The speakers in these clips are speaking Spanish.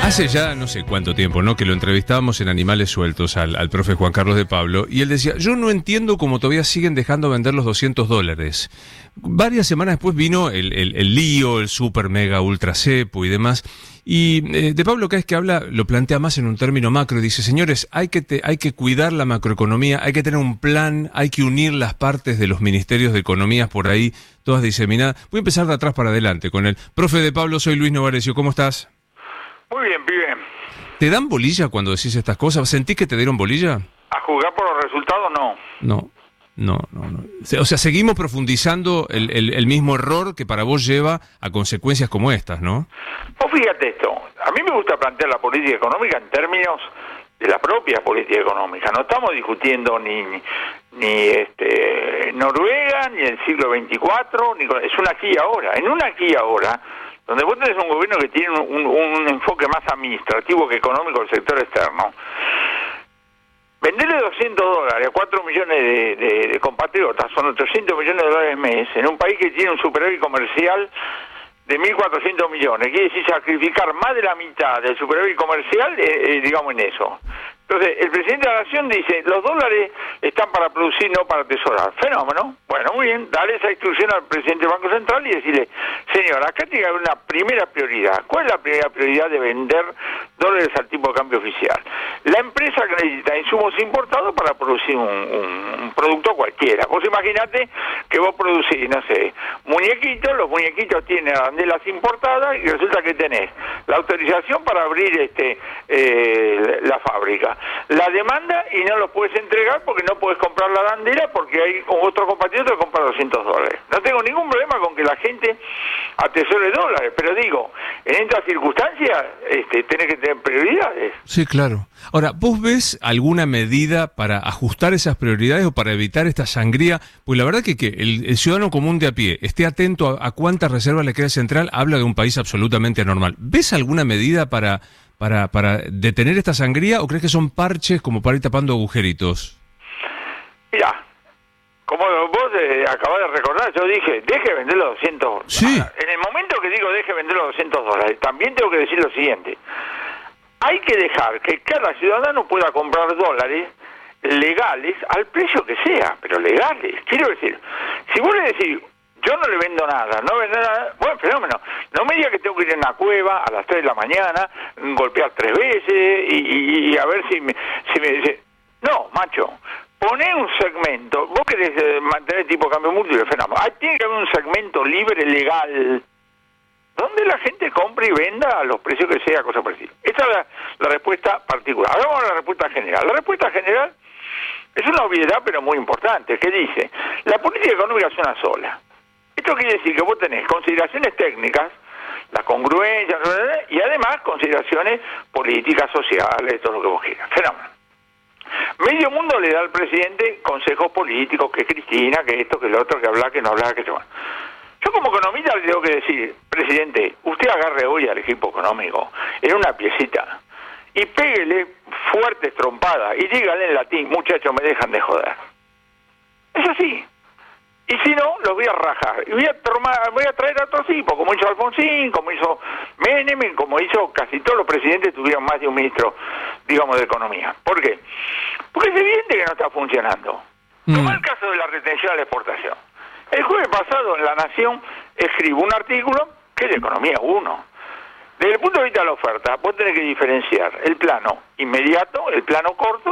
Hace ya no sé cuánto tiempo, ¿no?, que lo entrevistábamos en Animales Sueltos al profe Juan Carlos de Pablo, y él decía, yo no entiendo cómo todavía siguen dejando vender los $200. Varias semanas después vino el lío, el super mega ultra cepo y demás, y de Pablo cada vez que habla lo plantea más en un término macro, y dice, señores, hay que cuidar la macroeconomía, hay que tener un plan, hay que unir las partes de los ministerios de economías por ahí, todas diseminadas. Voy a empezar de atrás para adelante con el profe de Pablo, soy Luis Novarecio, ¿cómo estás? Muy bien, pibe. ¿Te dan bolilla cuando decís estas cosas? ¿Sentís que te dieron bolilla? ¿A jugar por los resultados? No. No. O sea, seguimos profundizando el mismo error que para vos lleva a consecuencias como estas, ¿no? Vos fíjate esto, a mí me gusta plantear la política económica en términos de la propia política económica. No estamos discutiendo ni Noruega, ni el siglo XXIV, es un aquí y ahora. En un aquí y ahora, donde vos tenés un gobierno que tiene un enfoque más administrativo que económico del sector externo, venderle $200 a 4 millones de compatriotas, son $800 millones al mes, en un país que tiene un superávit comercial de 1.400 millones, quiere decir sacrificar más de la mitad del superávit comercial, digamos, en eso. Entonces, el presidente de la Nación dice, los dólares están para producir, no para atesorar. Fenómeno. Bueno, muy bien, dale esa instrucción al presidente del Banco Central y decirle, señor, acá tiene que haber una primera prioridad. ¿Cuál es la primera prioridad de vender dólares al tipo de cambio oficial? La empresa que necesita insumos importados para producir un producto cualquiera. Vos imaginate que vos producís, no sé, muñequitos, los muñequitos tienen arandelas importadas y resulta que tenés la autorización para abrir la fábrica. La demanda y no los puedes entregar porque no puedes comprar la arandela porque hay otro compatriota que compra $200. No tengo ningún problema con que la gente atesore dólares, pero digo, en estas circunstancias tenés que tener prioridades. Sí, claro. Ahora, ¿vos ves alguna medida para ajustar esas prioridades o para evitar esta sangría? Pues la verdad que el ciudadano común de a pie esté atento a cuántas reservas le queda central, habla de un país absolutamente anormal. ¿Ves alguna medida para detener esta sangría o crees que son parches como para ir tapando agujeritos? Mira, como vos acabás de recordar, yo dije, deje vender los 200. Sí. En el momento que digo deje vender los $200, también tengo que decir lo siguiente. Hay que dejar que cada ciudadano pueda comprar dólares legales al precio que sea, pero legales. Quiero decir, si vos le decís, yo no le vendo nada, bueno, fenómeno. No me diga que tengo que ir en una cueva a las 3 de la mañana, golpear 3 veces y a ver si me... No, macho, poné un segmento. Vos querés mantener tipo de cambio múltiple, fenómeno. Tiene que haber un segmento libre, legal, donde la gente compre y venda a los precios que sea, cosa parecida. Esta es la respuesta particular. Ahora vamos a la respuesta general. La respuesta general es una obviedad, pero muy importante, que dice, la política económica es una sola. Esto quiere decir que vos tenés consideraciones técnicas, la congruencia, y además consideraciones políticas, sociales, todo lo que vos quieras. Fenómeno. Medio mundo le da al presidente consejos políticos, que Cristina, que esto, que lo otro, que habla, que no habla, que se va. Yo como economista le tengo que decir, presidente, usted agarre hoy al equipo económico en una piecita y péguele fuertes trompadas y dígale en latín, muchachos, me dejan de joder. Es así. Y si no, los voy a rajar. Y voy a traer a otro tipo, como hizo Alfonsín, como hizo Menem, como hizo casi todos los presidentes, tuvieron más de un ministro, digamos, de Economía. ¿Por qué? Porque es evidente que no está funcionando. Toma el caso de la retención a la exportación. El jueves pasado en La Nación escribo un artículo que es de Economía 1. Desde el punto de vista de la oferta, vos tenés que diferenciar el plano inmediato, el plano corto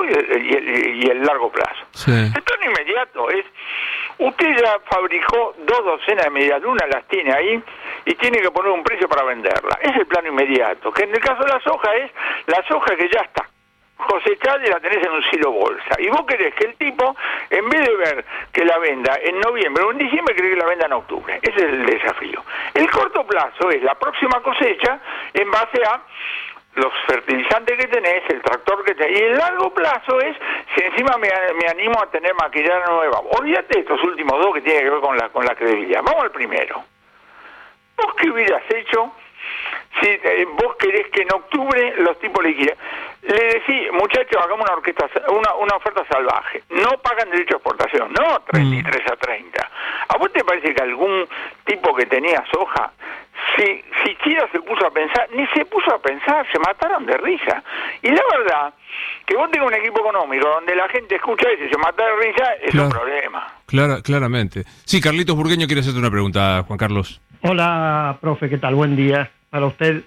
y el largo plazo. Sí. El plano inmediato es, usted ya fabricó 2 docenas de medialunas, las tiene ahí, y tiene que poner un precio para venderla. Es el plano inmediato, que en el caso de la soja es la soja que ya está cosechada y la tenés en un silo bolsa. Y vos querés que el tipo, en vez de ver que la venda en noviembre o en diciembre, querés que la venda en octubre. Ese es el desafío. El corto plazo es la próxima cosecha en base a los fertilizantes que tenés, el tractor que tenés. Y el largo plazo es si encima me animo a tener maquinaria nueva. Olvídate de estos últimos dos que tienen que ver con la credibilidad. Vamos al primero. ¿Vos qué hubieras hecho si vos querés que en octubre los tipos liquiden? Le decís, muchachos, hagamos una oferta salvaje. No pagan derecho a exportación, no 33 a 30. ¿A vos te parece que algún tipo que tenía soja siquiera se puso a pensar, ni se puso a pensar, se mataron de risa. Y la verdad, que vos tengas un equipo económico donde la gente escucha eso y se mata de risa, es un problema. Claramente. Sí, Carlitos Burgueño quiere hacerte una pregunta, Juan Carlos. Hola, profe, ¿qué tal? Buen día para usted.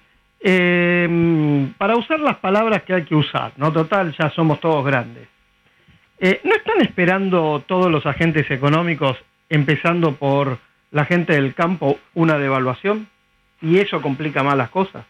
Para usar las palabras que hay que usar, ¿no? Total, ya somos todos grandes. ¿No están esperando todos los agentes económicos, empezando por la gente del campo, una devaluación? ¿Y eso complica más las cosas?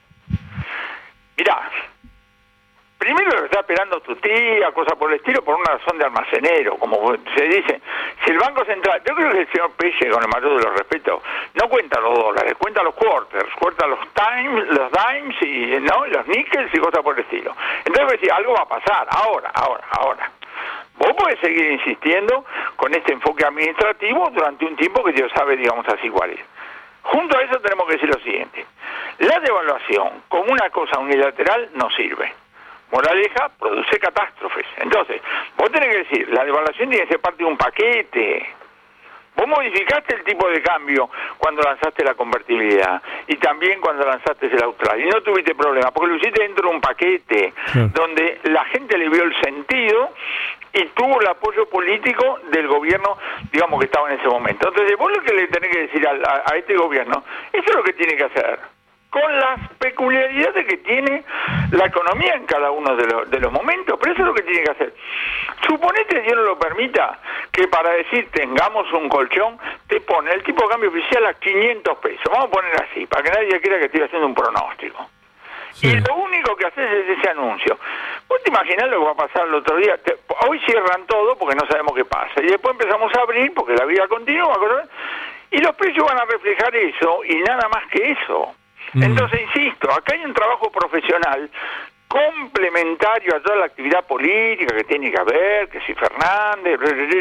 Mirá, primero lo está esperando tu tía, cosas por el estilo, por una razón de almacenero, como se dice. Si el Banco Central, yo creo que el señor Pelle, con el mayor de los respetos, no cuenta los dólares, cuenta los quarters, cuenta los dimes y no los nickels y cosas por el estilo. Entonces, si algo va a pasar, ahora. Vos podés seguir insistiendo con este enfoque administrativo durante un tiempo que Dios sabe, digamos así, cuál es. Junto a eso tenemos que decir lo siguiente. La devaluación como una cosa unilateral no sirve. Moraleja, produce catástrofes. Entonces, vos tenés que decir, la devaluación tiene que ser parte de un paquete. Vos modificaste el tipo de cambio cuando lanzaste la convertibilidad y también cuando lanzaste el austral y no tuviste problema, porque lo hiciste dentro de un paquete donde la gente le vio el sentido y tuvo el apoyo político del gobierno, digamos, que estaba en ese momento. Entonces, vos lo que le tenés que decir a este gobierno, eso es lo que tiene que hacer, con las peculiaridades que tiene la economía en cada uno de los momentos, pero eso es lo que tiene que hacer. Suponete, Dios no lo permita, que para decir tengamos un colchón, te pone el tipo de cambio oficial a 500 pesos, vamos a poner así, para que nadie crea que estoy haciendo un pronóstico. Sí. Y lo único que haces es ese anuncio. ¿Vos te imaginás lo que va a pasar el otro día? Hoy cierran todo porque no sabemos qué pasa, y después empezamos a abrir porque la vida continúa, y los precios van a reflejar eso, y nada más que eso. Entonces, insisto, acá hay un trabajo profesional complementario a toda la actividad política que tiene que haber, que si Fernández,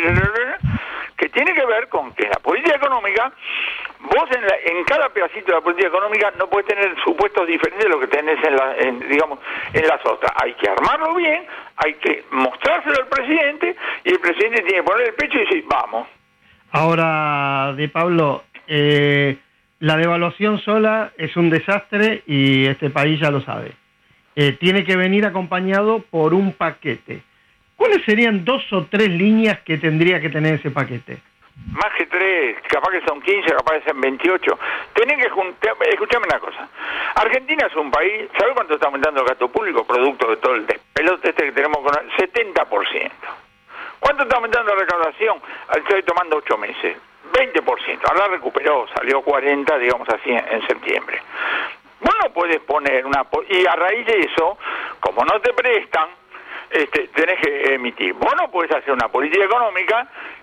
que tiene que ver con que en la política económica, vos en cada pedacito de la política económica no podés tener supuestos diferentes de lo que tenés en las otras. Hay que armarlo bien, hay que mostrárselo al presidente, y el presidente tiene que poner el pecho y decir, vamos. Ahora, de Pablo, la devaluación sola es un desastre y este país ya lo sabe. Tiene que venir acompañado por un paquete. ¿Cuáles serían 2 o 3 líneas que tendría que tener ese paquete? Más que 3, capaz que son 15, capaz que son 28. Tienen que juntar, escuchame una cosa. Argentina es un país, ¿sabe cuánto está aumentando el gasto público producto de todo el despelote que tenemos con el 70%? ¿Cuánto está aumentando la recaudación? Estoy tomando 8 meses. 20%, ahora recuperó, salió 40, digamos así, en septiembre. Vos no puedes poner y a raíz de eso, como no te prestan, tenés que emitir. Vos no podés hacer una política económica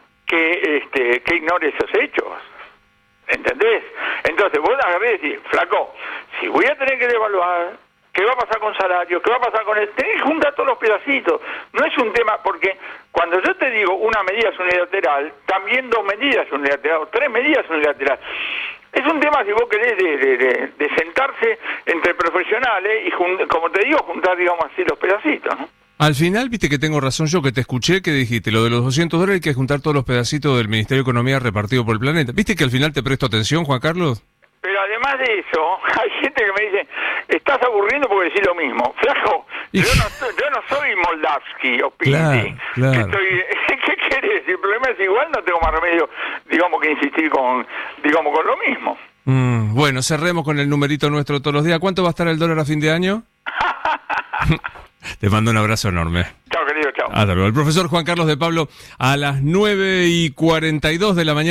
que ignore esos hechos. ¿Entendés? Entonces vos agarrés y decís, flaco, si voy a tener que devaluar, ¿qué va a pasar con salario? ¿Qué va a pasar con el...? Tenés que juntar todos los pedacitos. No es un tema, porque cuando yo te digo una medida es unilateral, también 2 medidas son unilaterales, 3 medidas son unilaterales. Es un tema, si vos querés, de sentarse entre profesionales y, como te digo, juntar, digamos así, los pedacitos, ¿no? Al final, viste que tengo razón yo, que te escuché, que dijiste, lo de los $200 hay que juntar todos los pedacitos del Ministerio de Economía repartido por el planeta. ¿Viste que al final te presto atención, Juan Carlos? Pero además de eso, hay gente que me dice, estás aburriendo porque decís lo mismo. Flaco, yo no soy Moldavsky o Pinti. Claro. ¿Qué querés? Si el problema es igual, no tengo más remedio, digamos, que insistir con lo mismo. Bueno, cerremos con el numerito nuestro todos los días. ¿Cuánto va a estar el dólar a fin de año? Te mando un abrazo enorme. Chao, querido, chao. Hasta luego. El profesor Juan Carlos de Pablo a las 9:42 de la mañana.